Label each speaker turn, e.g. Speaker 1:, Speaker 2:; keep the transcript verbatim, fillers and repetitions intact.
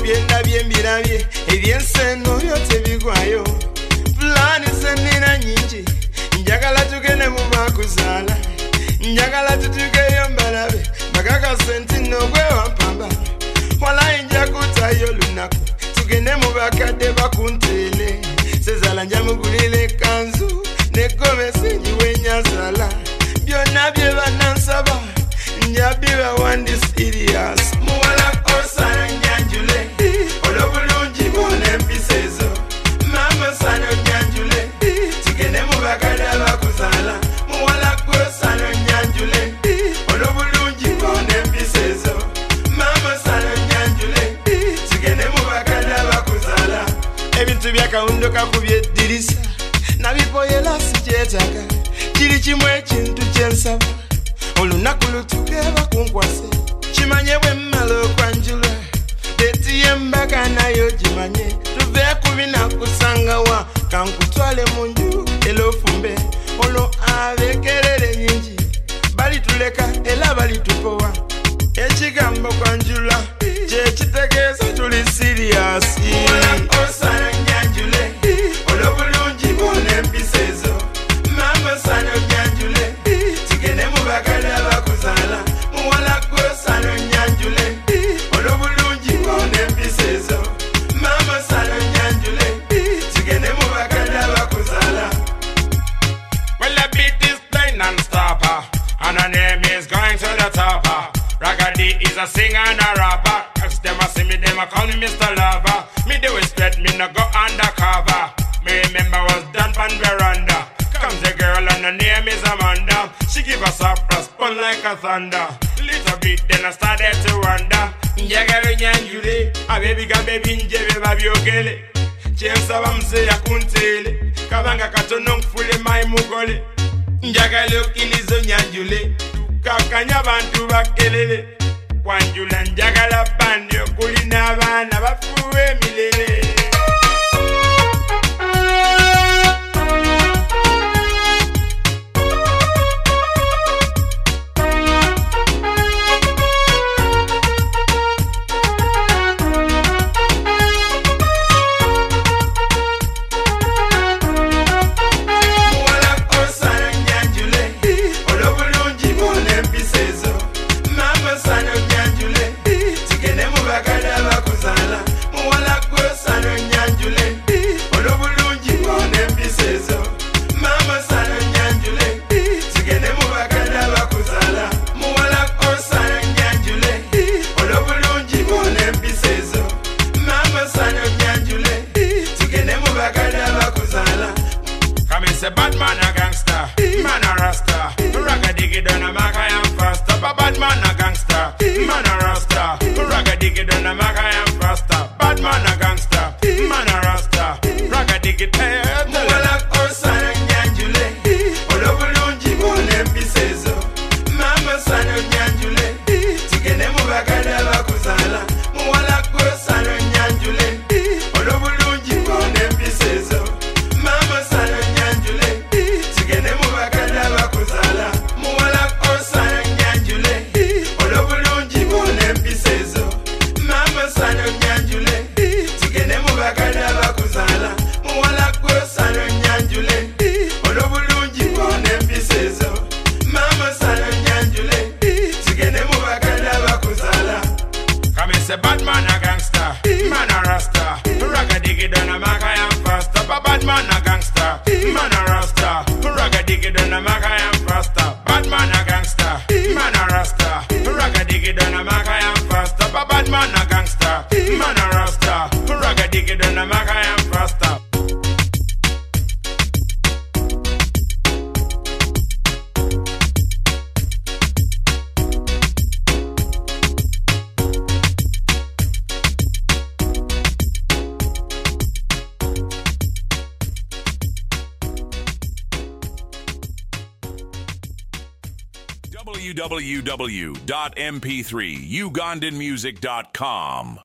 Speaker 1: byenda byembirabye ebyensenno byote bigwayo plani zenina nyingi njagala tugende mu bakuzaala njagala tutugeyo mbalabe bakakase nti nogwe wampamba walayi nja kutayo lunaku tugende mu bakadde bakuntele sezala njamugulire kanzu negomesi njiwe nyazala byonna bye banansaba njabiba wandi serious muwala osana nyanjule olobulungi bwona empisa ezo mama sana nyanjule tugende mu bakadde bakuzaala muwala osana nyanjule olobulungi bwona empisa ezo mama sana nyanjule tugende mu bakadde bakuzaala ebintu byakawundo kakubye eddirisa nabipoyela sikyetaaga kiri kimu ekintu kyensaba olunaku lutukeba kunkwase kimanye bwe mmala okwanjula deti y'embaga nayo gimanye tuve kubina kusangawa kankutwale mu nju era ofumbe olwo abeekerere nyingi balituleka era balitupowa ekigambo kwanjula kyekitegeeza tuli siriyasi osana nyanjule olw'obulungi bwona empisa ezo mama sana nyanjule tugende mu bakadde bakuzaala muwala gwe osana nyanjule olw'obulungi bwona empisa ezo mama sana nyanjule tugende mu bakadde bakuzaala.
Speaker 2: Well, the beat is playing non-stopper and her name is going to the topper. Ragadi is a singer and a rapper. Cause them a see me, them a call me Mister Lover. Me do respect, me no go undercover. Me remember was done pan veranda. Comes a girl and her name is Amanda. She give us a spun like a thunder. Little bit then I started to wonder. Njagala nyanjule, a baby ga baby njebe babi ogele. Chensa bamse ya kuntele, kabanga katono mfule mai mugole. Njagala okilizo nyanjule, kakanya bantu bakelele. Wanjula njagala bandi okulina abaana bafuwe emilele. Say bad man a gangster, man a rasta. Ragga diggy done a mac I am faster. Bad man a gangster, man a rasta. Ragga diggy done a mac I am faster. Bad man a gangster, man a rasta. Ragga diggy head.
Speaker 1: Muwala osana nyanjule, olobulungi bwona empisa ezo. Mama sana nyanjule, tugende mu bakadde bakuzaala. Muwala osana nyanjule, olobulungi bwona empisa ezo. Mama sana nyanjule, tugende mu bakadde bakuzaala. Muwala osana nyanjule, olw'obulungi bwona empisa ezo. Mama sana nyanjule, tugende mu bakadde bakuzaala. Muwala osana nyanjule, olw'obulungi bwona empisa ezo. Mama sana nyanjule, tugende mu bakadde bakuzaala.
Speaker 2: Come and say bad man a gangster, man a rasta. Ragga diggy done a mac I am faster. Bad man a gangster, man a rasta. Ragga diggy done a mac I am faster. Bad man a gangster, man a rasta. Ragga diggy done a mac I am faster. Bad man a gangster, man a rasta. Ragga diggy done a mac I am faster.
Speaker 3: w w w dot m p three ugandan music dot com